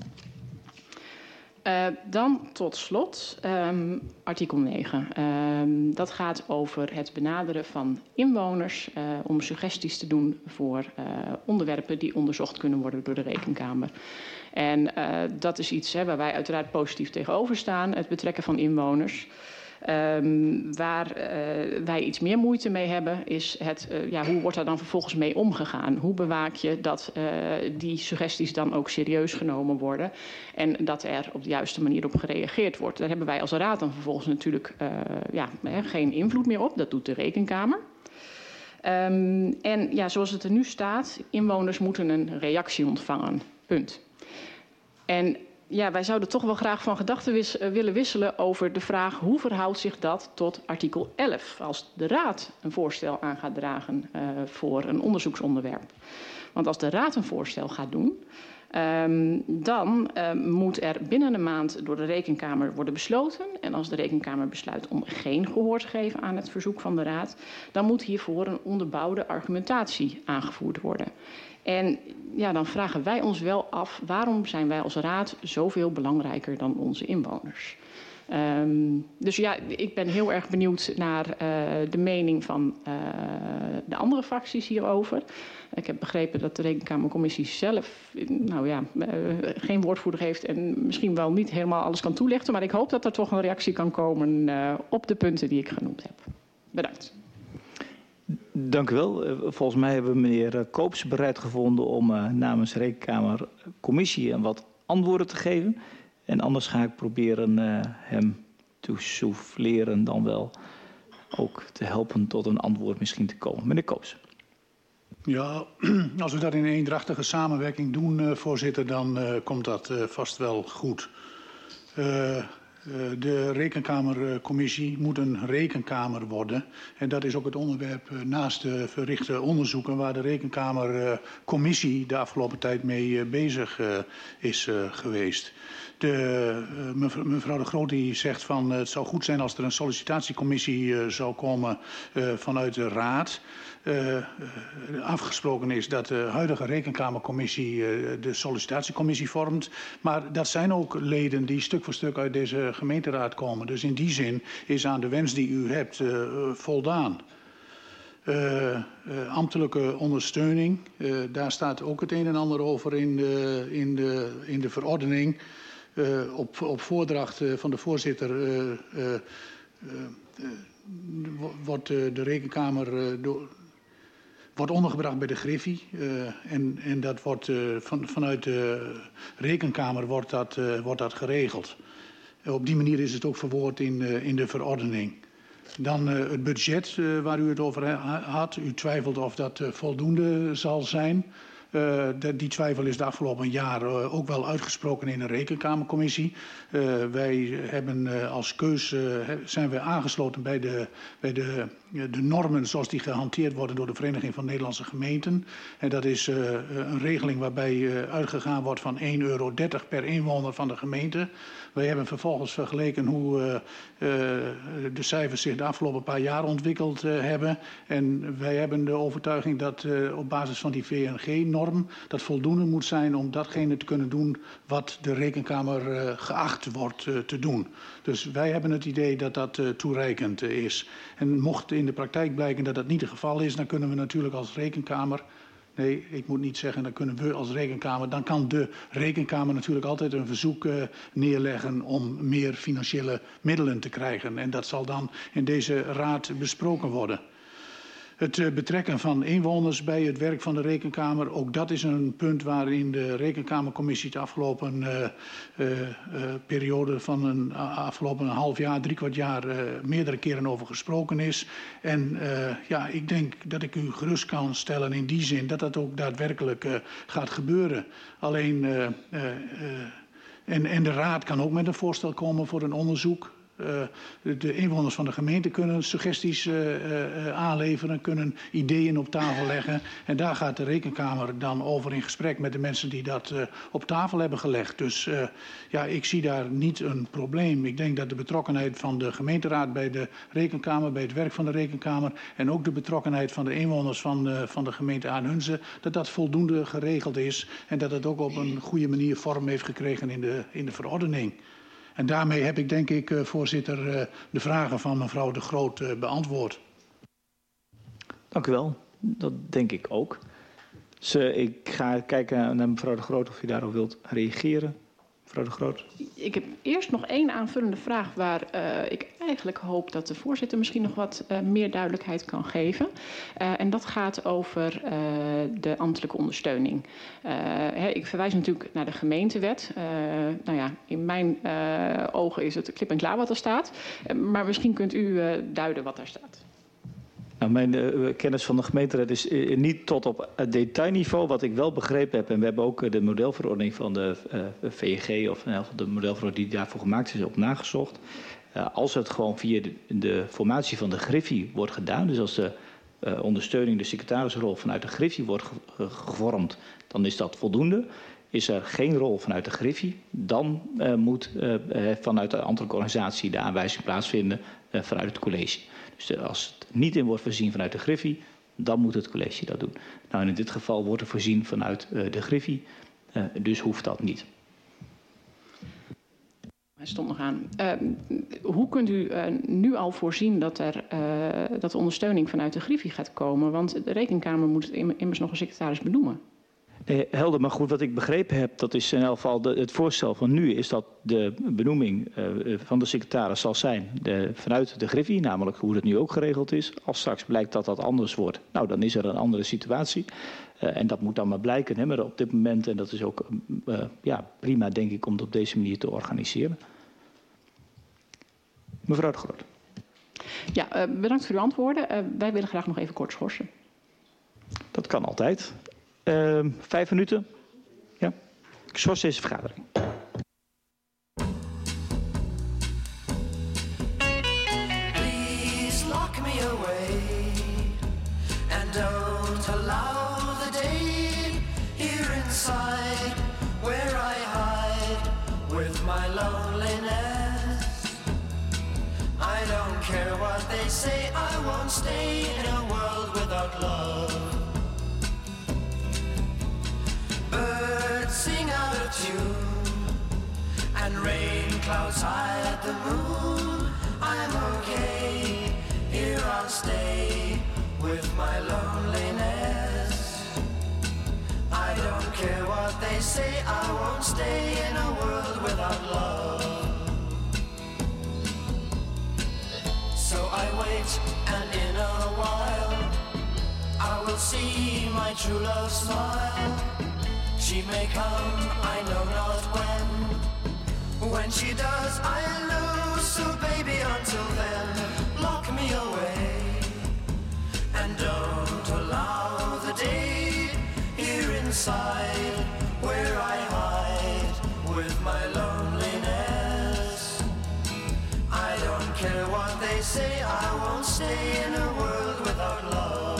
Uh, dan tot slot um, artikel negen. Um, dat gaat over het benaderen van inwoners uh, om suggesties te doen voor uh, onderwerpen die onderzocht kunnen worden door de Rekenkamer. En uh, dat is iets hè, waar wij uiteraard positief tegenover staan, het betrekken van inwoners. Um, waar uh, wij iets meer moeite mee hebben is het, uh, ja, hoe wordt daar dan vervolgens mee omgegaan? Hoe bewaak je dat uh, die suggesties dan ook serieus genomen worden en dat er op de juiste manier op gereageerd wordt? Daar hebben wij als Raad dan vervolgens natuurlijk uh, ja, geen invloed meer op. Dat doet de Rekenkamer. Um, en ja, zoals het er nu staat, inwoners moeten een reactie ontvangen. Punt. En ja, wij zouden toch wel graag van gedachten wis- uh, willen wisselen over de vraag hoe verhoudt zich dat tot artikel elf, als de Raad een voorstel aan gaat dragen uh, voor een onderzoeksonderwerp. Want als de Raad een voorstel gaat doen, Um, dan um, moet er binnen een maand door de Rekenkamer worden besloten. En als de Rekenkamer besluit om geen gehoor te geven aan het verzoek van de Raad, dan moet hiervoor een onderbouwde argumentatie aangevoerd worden. En ja, dan vragen wij ons wel af, waarom zijn wij als Raad zoveel belangrijker dan onze inwoners? Um, dus ja, ik ben heel erg benieuwd naar uh, de mening van uh, de andere fracties hierover. Ik heb begrepen dat de Rekenkamercommissie zelf nou ja, uh, geen woordvoerder heeft en misschien wel niet helemaal alles kan toelichten. Maar ik hoop dat er toch een reactie kan komen uh, op de punten die ik genoemd heb. Bedankt. Dank u wel. Volgens mij hebben we meneer Koops bereid gevonden om uh, namens de Rekenkamercommissie wat antwoorden te geven. En anders ga ik proberen uh, hem te souffleren dan wel ook te helpen tot een antwoord misschien te komen. Meneer Koops. Ja, als we dat in een eendrachtige samenwerking doen, uh, voorzitter, dan uh, komt dat uh, vast wel goed. Uh, De Rekenkamercommissie moet een rekenkamer worden. En dat is ook het onderwerp naast de verrichte onderzoeken waar de Rekenkamercommissie de afgelopen tijd mee bezig is geweest. De, mevrouw de Groot die zegt van het zou goed zijn als er een sollicitatiecommissie zou komen vanuit de Raad. Uh, afgesproken is dat de huidige Rekenkamercommissie uh, de sollicitatiecommissie vormt. Maar dat zijn ook leden die stuk voor stuk uit deze gemeenteraad komen. Dus in die zin is aan de wens die u hebt uh, voldaan. Uh, uh, ambtelijke ondersteuning, uh, daar staat ook het een en ander over in de, in de, in de verordening. Uh, op, op voordracht uh, van de voorzitter uh, uh, uh, wordt uh, de Rekenkamer uh, door... wordt ondergebracht bij de Griffie uh, en, en dat wordt uh, van, vanuit de Rekenkamer wordt dat, uh, wordt dat geregeld. Uh, op die manier is het ook verwoord in, uh, in de verordening. Dan uh, het budget uh, waar u het over had. U twijfelt of dat uh, voldoende zal zijn. Uh, de, die twijfel is de afgelopen jaar uh, ook wel uitgesproken in een Rekenkamercommissie. Uh, wij hebben uh, als keus uh, zijn wij aangesloten bij, de, bij de, uh, de normen zoals die gehanteerd worden door de Vereniging van Nederlandse Gemeenten. En dat is uh, een regeling waarbij uh, uitgegaan wordt van één euro dertig per inwoner van de gemeente. Wij hebben vervolgens vergeleken hoe uh, uh, de cijfers zich de afgelopen paar jaar ontwikkeld uh, hebben. En wij hebben de overtuiging dat uh, op basis van die V N G-norm dat voldoende moet zijn om datgene te kunnen doen wat de Rekenkamer uh, geacht wordt uh, te doen. Dus wij hebben het idee dat dat uh, toereikend uh, is. En mocht in de praktijk blijken dat dat niet het geval is, dan kunnen we natuurlijk als Rekenkamer... Nee, ik moet niet zeggen, dan kunnen we als Rekenkamer... dan kan de Rekenkamer natuurlijk altijd een verzoek uh, neerleggen om meer financiële middelen te krijgen. En dat zal dan in deze raad besproken worden. Het uh, betrekken van inwoners bij het werk van de Rekenkamer, ook dat is een punt waarin de Rekenkamercommissie de afgelopen uh, uh, uh, periode van een afgelopen half jaar, drie kwart jaar uh, meerdere keren over gesproken is. En uh, ja, ik denk dat ik u gerust kan stellen in die zin dat dat ook daadwerkelijk uh, gaat gebeuren. Alleen, uh, uh, uh, en, en de Raad kan ook met een voorstel komen voor een onderzoek. Uh, de inwoners van de gemeente kunnen suggesties uh, uh, aanleveren, kunnen ideeën op tafel leggen. En daar gaat de Rekenkamer dan over in gesprek met de mensen die dat uh, op tafel hebben gelegd. Dus uh, ja, ik zie daar niet een probleem. Ik denk dat de betrokkenheid van de gemeenteraad bij de Rekenkamer, bij het werk van de Rekenkamer en ook de betrokkenheid van de inwoners van, uh, van de gemeente Aanhunze, dat dat voldoende geregeld is en dat het ook op een goede manier vorm heeft gekregen in de, in de verordening. En daarmee heb ik, denk ik, voorzitter, de vragen van mevrouw de Groot beantwoord. Dank u wel. Dat denk ik ook. Dus uh, ik ga kijken naar mevrouw de Groot of u daarop wilt reageren. Mevrouw de Groot. Ik heb eerst nog één aanvullende vraag waar uh, ik eigenlijk hoop dat de voorzitter misschien nog wat uh, meer duidelijkheid kan geven. Uh, en dat gaat over uh, de ambtelijke ondersteuning. Uh, hè, ik verwijs natuurlijk naar de gemeentewet. Uh, nou ja, in mijn uh, ogen is het klip en klaar wat er staat. Uh, maar misschien kunt u uh, duiden wat daar staat. Nou, mijn uh, kennis van de gemeenteraad is uh, niet tot op het detailniveau. Wat ik wel begrepen heb, en we hebben ook uh, de modelverordening van de uh, V N G, of uh, de modelverordening die daarvoor gemaakt is, op nagezocht. Uh, als het gewoon via de, de formatie van de Griffie wordt gedaan, dus als de uh, ondersteuning, de secretarisrol vanuit de Griffie wordt ge gevormd, dan is dat voldoende. Is er geen rol vanuit de Griffie, dan uh, moet uh, vanuit de ambtelijke organisatie de aanwijzing plaatsvinden uh, vanuit het college. Dus uh, als het niet in wordt voorzien vanuit de Griffie, dan moet het college dat doen. Nou, in dit geval wordt er voorzien vanuit uh, de Griffie, uh, dus hoeft dat niet. Hij stond nog aan. Uh, hoe kunt u uh, nu al voorzien dat er uh, dat de ondersteuning vanuit de Griffie gaat komen? Want de Rekenkamer moet immers nog een secretaris benoemen. Nee, helder, maar goed, wat ik begrepen heb, dat is in elk geval de, het voorstel van nu, is dat de benoeming uh, van de secretaris zal zijn de, vanuit de Griffie, namelijk hoe het nu ook geregeld is. Als straks blijkt dat dat anders wordt, nou dan is er een andere situatie. Uh, en dat moet dan maar blijken, hè, maar op dit moment, en dat is ook uh, ja, prima denk ik om het op deze manier te organiseren. Mevrouw de Groot. Ja, uh, bedankt voor uw antwoorden. Uh, wij willen graag nog even kort schorsen. Dat kan altijd. Uh, vijf minuten. Ja. Ik schors deze vergadering. Please lock me away and don't allow the day here inside where I hide with my loneliness. I don't care what they say, I won't stay in a world without love. Birds sing out of tune and rain clouds hide the moon. I'm okay, here I'll stay with my loneliness. I don't care what they say, I won't stay in a world without love. So I wait, and in a while I will see my true love smile. She may come, I know not when. When she does, I'll know. So baby, until then, lock me away and don't allow the day here inside where I hide with my loneliness. I don't care what they say, I won't stay in a world without love.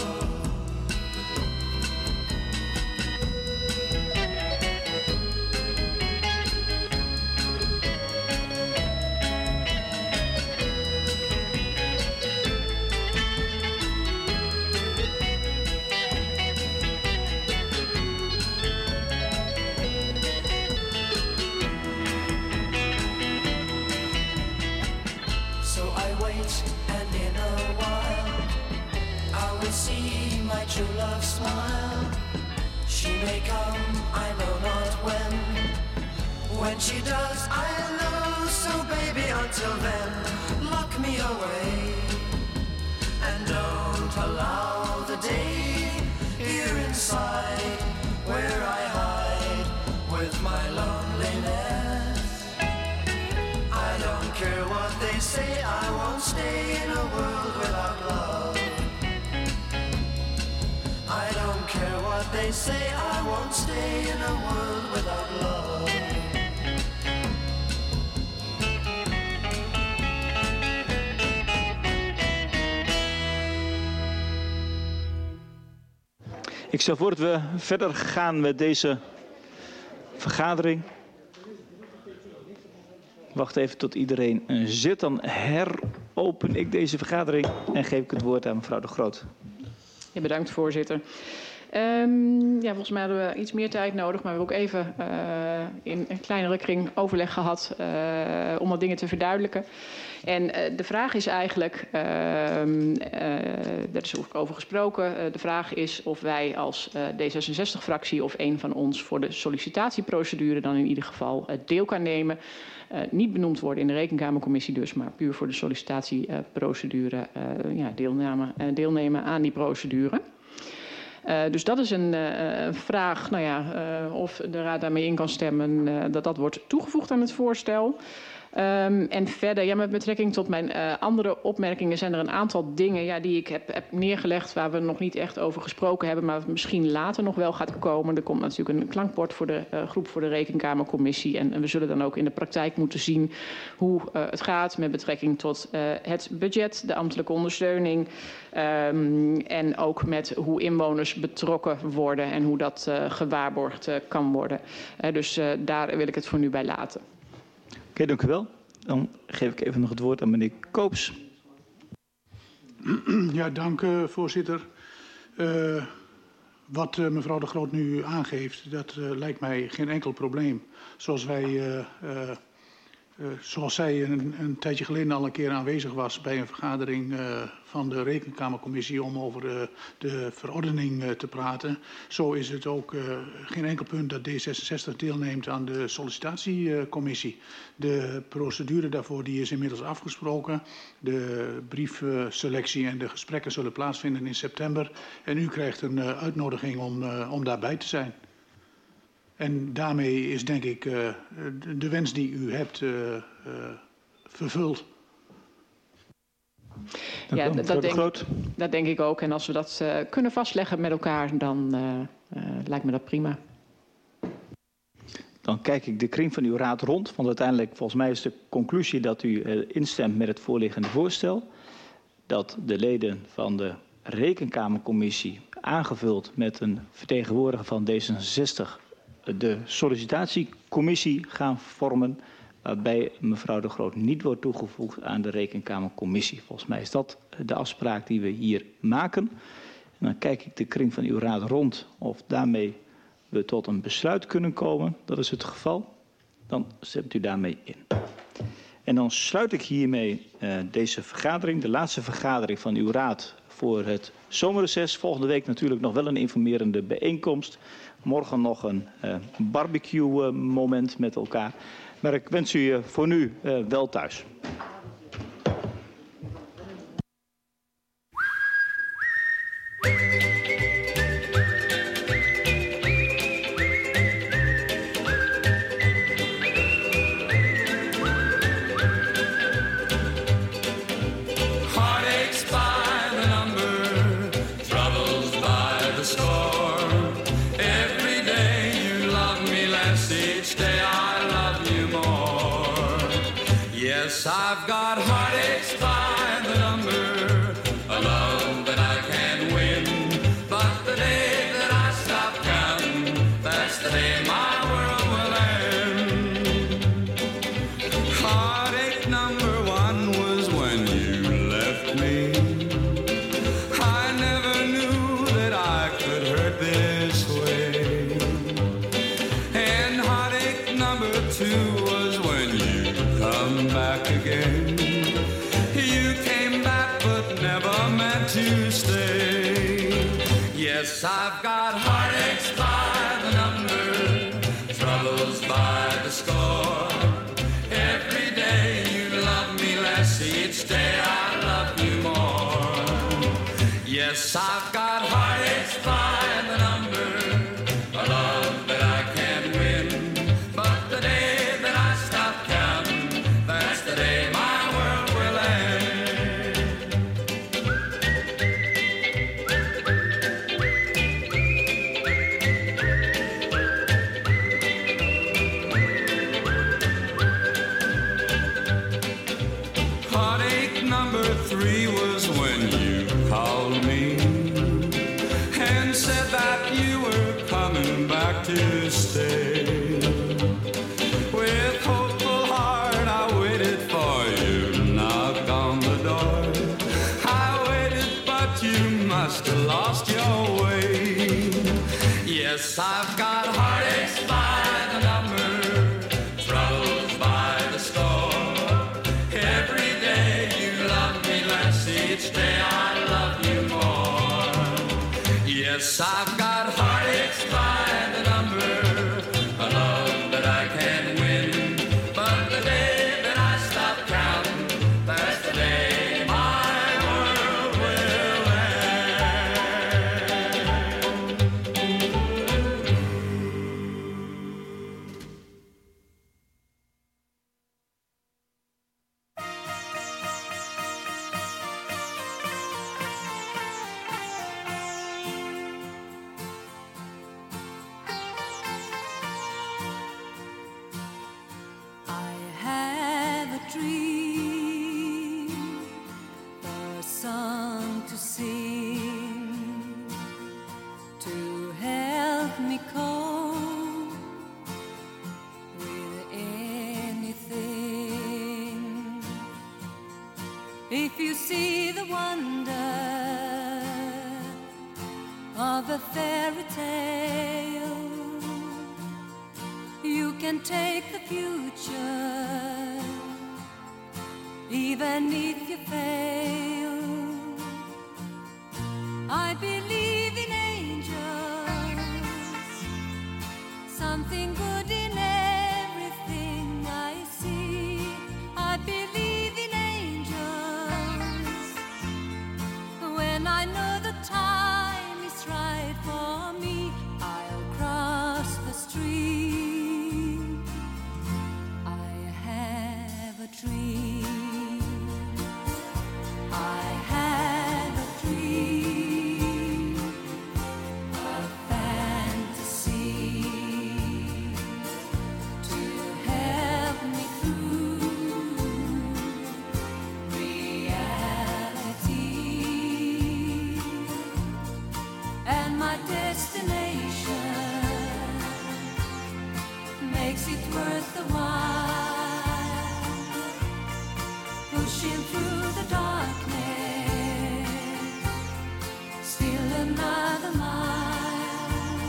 True love smile. She may come, I know not when. When she does, I'll know. So baby, until then, lock me away and don't allow the day here inside where I hide with my loneliness. I don't care what they say, I won't stay in a world without love. I don't care what they say, I won't stay in a world without love. Ik stel voor dat we verder gaan met deze vergadering. Wacht even tot iedereen zit, dan heropen ik deze vergadering en geef ik het woord aan mevrouw de Groot. Ja, bedankt, voorzitter. Um, ja, volgens mij hadden we iets meer tijd nodig, maar we hebben ook even uh, in een kleinere kring overleg gehad uh, om wat dingen te verduidelijken. En uh, de vraag is eigenlijk, uh, uh, daar is ook over gesproken, uh, de vraag is of wij als uh, D zesenzestig-fractie of een van ons voor de sollicitatieprocedure dan in ieder geval uh, deel kan nemen. Uh, niet benoemd worden in de Rekenkamercommissie dus, maar puur voor de sollicitatieprocedure uh, ja, deelname, uh, deelnemen aan die procedure. Uh, dus dat is een uh, vraag, nou ja, uh, of de Raad daarmee in kan stemmen, uh, dat dat wordt toegevoegd aan het voorstel. Um, en verder, ja, met betrekking tot mijn uh, andere opmerkingen zijn er een aantal dingen ja, die ik heb, heb neergelegd waar we nog niet echt over gesproken hebben, maar misschien later nog wel gaat komen. Er komt natuurlijk een klankbord voor de uh, groep voor de Rekenkamercommissie en, en we zullen dan ook in de praktijk moeten zien hoe uh, het gaat met betrekking tot uh, het budget, de ambtelijke ondersteuning um, en ook met hoe inwoners betrokken worden en hoe dat uh, gewaarborgd uh, kan worden. Uh, dus uh, daar wil ik het voor nu bij laten. Oké, okay, dank u wel. Dan geef ik even nog het woord aan meneer Koops. Ja, dank uh, voorzitter. Uh, wat uh, mevrouw De Groot nu aangeeft, dat uh, lijkt mij geen enkel probleem. Zoals wij, uh, uh, uh, zoals zij een, een tijdje geleden al een keer aanwezig was bij een vergadering uh, van de Rekenkamercommissie om over uh, de verordening uh, te praten. Zo is het ook uh, geen enkel punt dat D zesenzestig deelneemt aan de sollicitatiecommissie. De procedure daarvoor die is inmiddels afgesproken. De briefselectie en de gesprekken zullen plaatsvinden in september. En u krijgt een uh, uitnodiging om, uh, om daarbij te zijn. En daarmee is denk ik uh, de, de wens die u hebt uh, uh, vervuld. Ja, dat denk, dat denk ik ook. En als we dat uh, kunnen vastleggen met elkaar, dan uh, uh, lijkt me dat prima. Dan kijk ik de kring van uw raad rond. Want uiteindelijk, volgens mij is de conclusie dat u uh, instemt met het voorliggende voorstel. Dat de leden van de Rekenkamercommissie, aangevuld met een vertegenwoordiger van D zesenzestig, de sollicitatiecommissie gaan vormen, waarbij mevrouw De Groot niet wordt toegevoegd aan de Rekenkamercommissie. Volgens mij is dat de afspraak die we hier maken. En dan kijk ik de kring van uw raad rond of daarmee we tot een besluit kunnen komen. Dat is het geval. Dan stemt u daarmee in. En dan sluit ik hiermee uh, deze vergadering, de laatste vergadering van uw raad voor het zomerreces. Volgende week natuurlijk nog wel een informerende bijeenkomst. Morgen nog een uh, barbecue uh, moment met elkaar. Maar ik wens u voor nu uh, wel thuis. I've got heartaches by the number, a love that I can't win. But the day that I stop counting, that's the day my world will end. Heartache number one was when you left me. I never knew that I could hurt this way. And heartache number two was when you come back again. You came back but never meant to stay. Yes, I've got heartaches by the number, troubles by the score. Every day you love me less, each day I love you more. Yes, I've got heartaches by the number, a love that I can't win. But the day that I stop counting, that's the day my world will end. Heartache number three was when you called me and said that you were coming back to stay. With hopeful heart I waited for you, knocked on the door. I waited but you must have lost your way. Yes, I've got heartaches by the number, troubles by the score. Every day you love me less, each day I love you more. Yes, I've got heartaches by the number, a love that I can't win. But the day that I stop counting, that's the day my world will end. of a fairy tale. You can take the future, even if you fail. I believe in angels, something good in everything I see. I believe in angels when I know the time is right for me. I'll cross the street. I have a dream. I have a dream, a fantasy to help me through reality. And my destination makes it worth the while, pushing through the darkness, still another mile.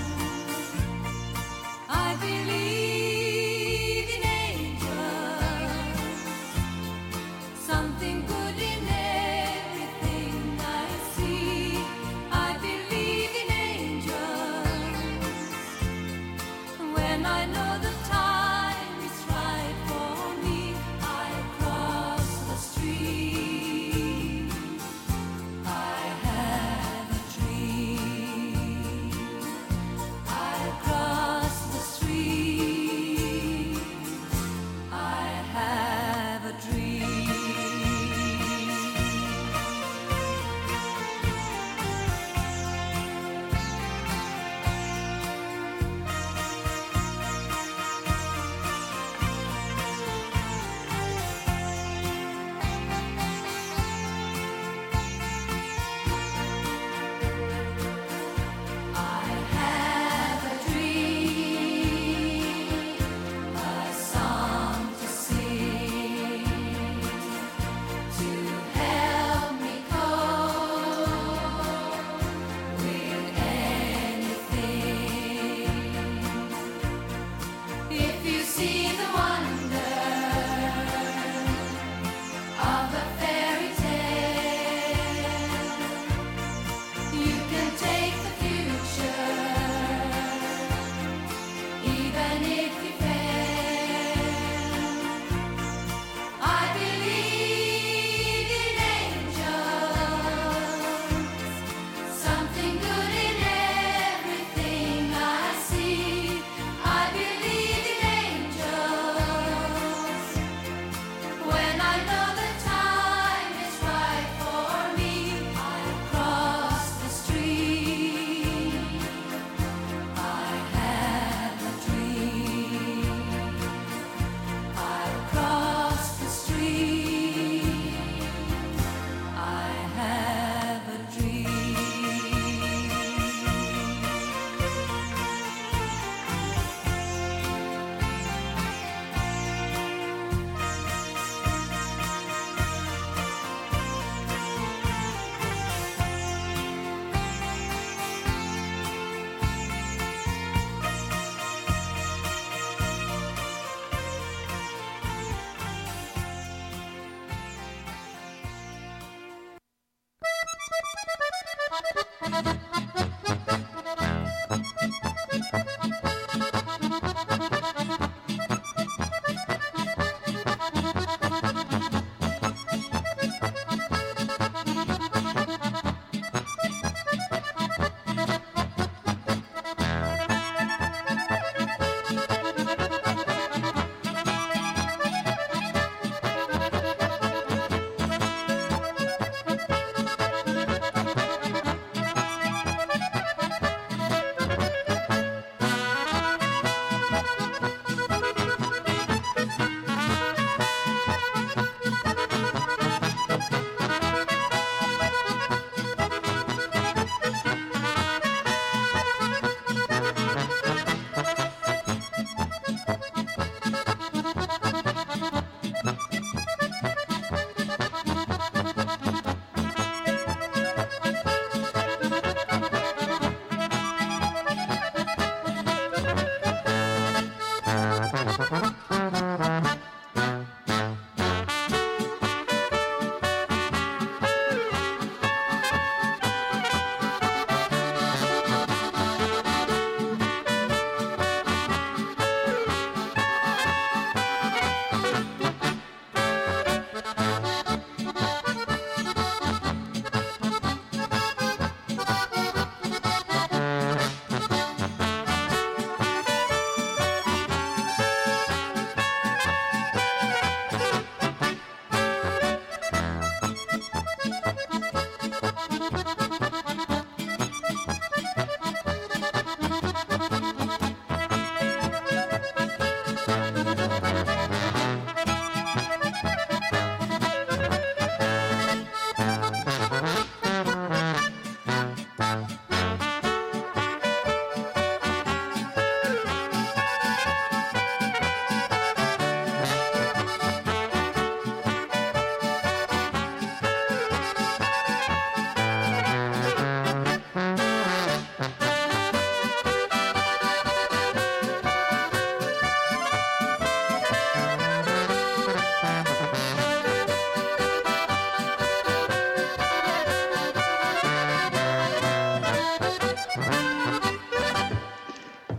I believe in angels, something good in everything I see. I believe in angels when I know the time is right for me. I cross the street. I have a dream. I cross the street. I have a dream.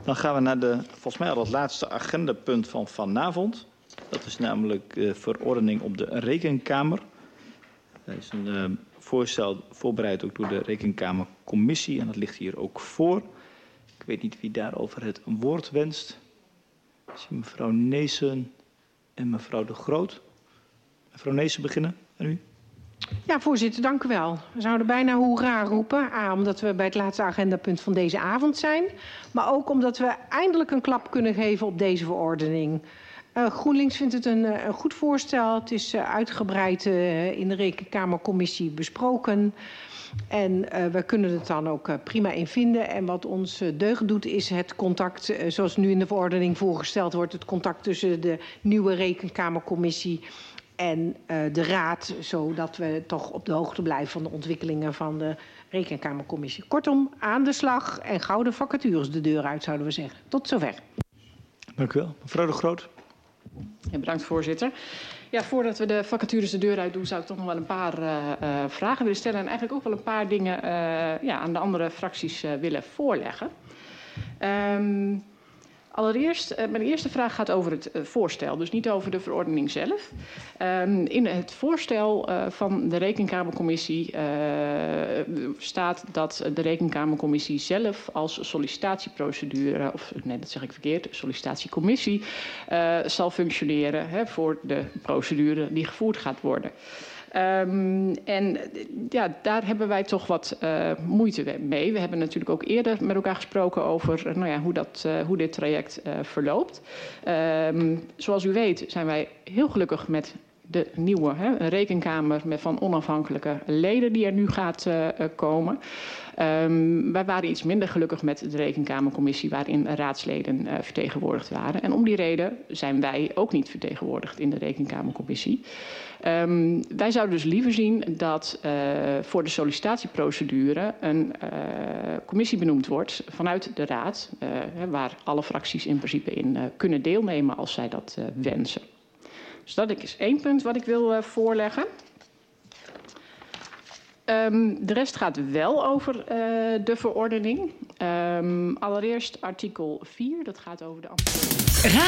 Dan gaan we naar de, volgens mij al het laatste agendapunt van vanavond. Dat is namelijk uh, verordening op de Rekenkamer. Dat is een uh, voorstel voorbereid ook door de Rekenkamercommissie en dat ligt hier ook voor. Ik weet niet wie daarover het woord wenst. Ik zie mevrouw Neesen en mevrouw De Groot. Mevrouw Neesen beginnen. En u? Ja, voorzitter, dank u wel. We zouden bijna hoera roepen. A, omdat we bij het laatste agendapunt van deze avond zijn. Maar ook omdat we eindelijk een klap kunnen geven op deze verordening. Uh, GroenLinks vindt het een, een goed voorstel. Het is uh, uitgebreid uh, in de Rekenkamercommissie besproken. En uh, we kunnen het dan ook uh, prima in vinden. En wat ons uh, deugd doet is het contact, uh, zoals nu in de verordening voorgesteld wordt, het contact tussen de nieuwe Rekenkamercommissie en uh, de Raad, zodat we toch op de hoogte blijven van de ontwikkelingen van de Rekenkamercommissie. Kortom, aan de slag en gouden vacatures de deur uit, zouden we zeggen. Tot zover. Dank u wel. Mevrouw De Groot. Ja, bedankt, voorzitter. Ja, voordat we de vacatures de deur uit doen, zou ik toch nog wel een paar uh, uh, vragen willen stellen. En eigenlijk ook wel een paar dingen uh, ja, aan de andere fracties uh, willen voorleggen. Um, Allereerst, uh, mijn eerste vraag gaat over het uh, voorstel, dus niet over de verordening zelf. Um, in het voorstel uh, van de Rekenkamercommissie uh, staat dat de Rekenkamercommissie zelf als sollicitatieprocedure, of nee, dat zeg ik verkeerd, sollicitatiecommissie, uh, zal functioneren hè, voor de procedure die gevoerd gaat worden. Um, en ja, daar hebben wij toch wat uh, moeite mee. We hebben natuurlijk ook eerder met elkaar gesproken over uh, nou ja, hoe, dat, uh, hoe dit traject uh, verloopt. Um, zoals u weet zijn wij heel gelukkig met de nieuwe hè, een rekenkamer met van onafhankelijke leden die er nu gaat uh, komen. Um, wij waren iets minder gelukkig met de Rekenkamercommissie waarin raadsleden uh, vertegenwoordigd waren. En om die reden zijn wij ook niet vertegenwoordigd in de Rekenkamercommissie. Um, wij zouden dus liever zien dat uh, voor de sollicitatieprocedure een uh, commissie benoemd wordt vanuit de Raad, uh, waar alle fracties in principe in uh, kunnen deelnemen als zij dat uh, wensen. Dus dat is één punt wat ik wil uh, voorleggen. Um, de rest gaat wel over uh, de verordening. Um, allereerst artikel vier, dat gaat over de...